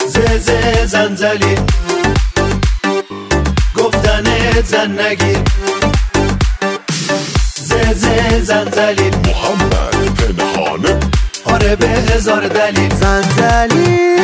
زنزلی گفتنت زن نگیر زنزلی محمد پنهانه آره به هزار دلیل زنزلی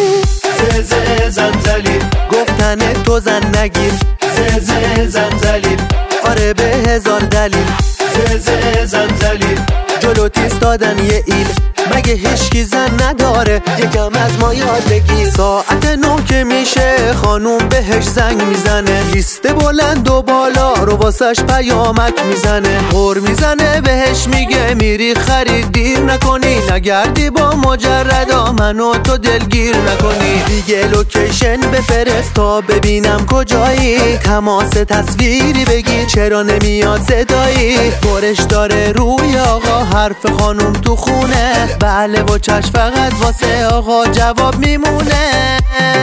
زنزلی گفتن تو زن نگیر زنزلی آره به هزار دلیل زنزلی جلوت ایستادن یه ایل مگه هیچکی زن نداره یکم از ما یاد بگیر ساعت 9 که میشه خانوم بهش زنگ میزنه لیست بلند و بالا رو واسش پیامک میزنه غر میزنه بهش میگه میری خرید دیر نکنی نگردی با مجردا منو تو دلگیر نکنی دیگه لوکیشن بفرست تا ببینم کجایی تماس تصویری بگی چرا نمیاد صدایی برش داره روی آقا حرف خانوم تو خونه بله و چشم فقط واسه آقا جواب میمونه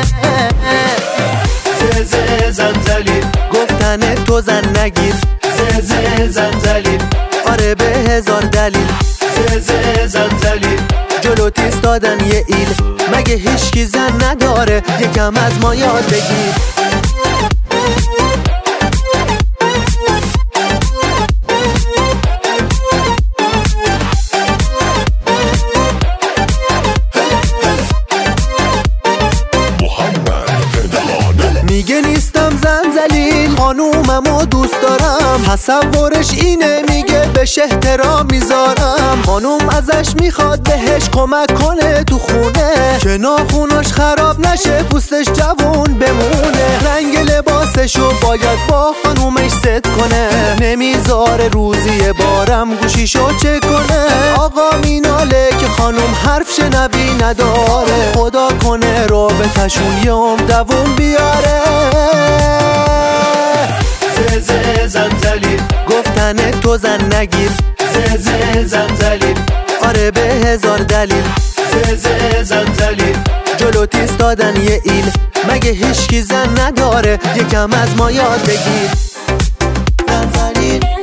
زنزلی گفتن تو زن نگیر زنزلی آره به هزار دلیل زنزلی جلوت ایستادن یه ایل مگه هیچکی زن نداره یکم از ما یاد بگیر میگه نیستم زنزلیل خانوممو دوست دارم تصورش اینه میگه بهش احترام میذارم خانوم ازش میخواد بهش کمک کنه تو خونه که ناخوناش خراب نشه پوستش جوون بمونه رنگ لباسشو باید با خانومش ست کنه نمیذاره روزی بارم گوشیشو چک کنه آقا میناله که خانوم حرف شنوی نداره خدا کنه رابطشون یوم دووم بیاره زنزلی گفتن تو زن نگیر زنزلی آره به هزار دلیل زنزلی جلوت ایستادن یه ایل مگه هیچکی زن نداره یکم از ما یاد بگیر زنزلی